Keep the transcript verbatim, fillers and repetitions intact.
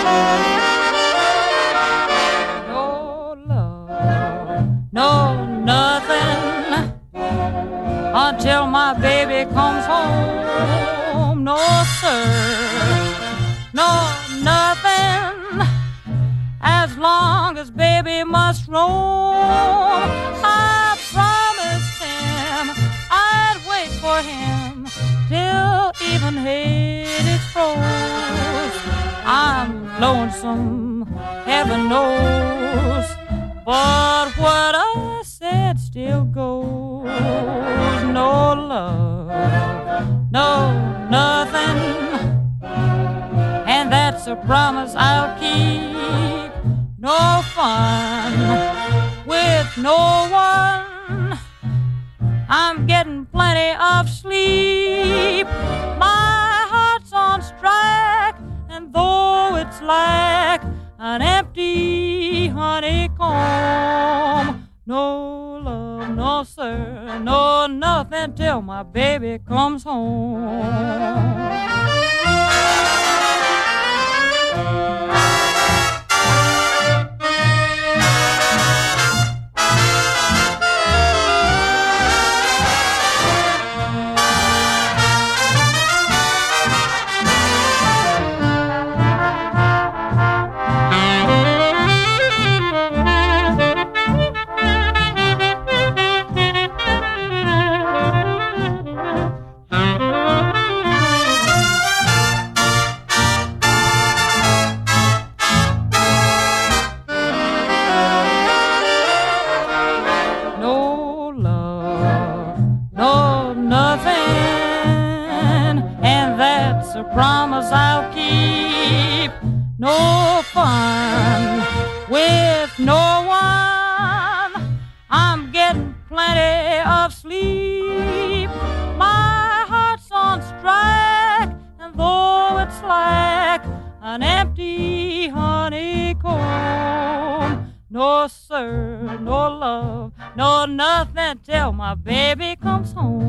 No love, no nothing until my baby comes home. No sir, no nothing as long as baby must roam. I promised him I'd wait for him till even Hades froze. I'm lonesome, heaven knows, but what I said still goes. No love, no nothing, and that's a promise I'll keep. No fun with no one, I'm getting plenty of sleep. My heart's on strike, and though it's like an empty honeycomb, no love, no sir, no nothing till my baby comes home. A promise I'll keep. No fun with no one, I'm getting plenty of sleep. My heart's on strike, and though it's like an empty honeycomb, no sir, no love, no nothing till my baby comes home.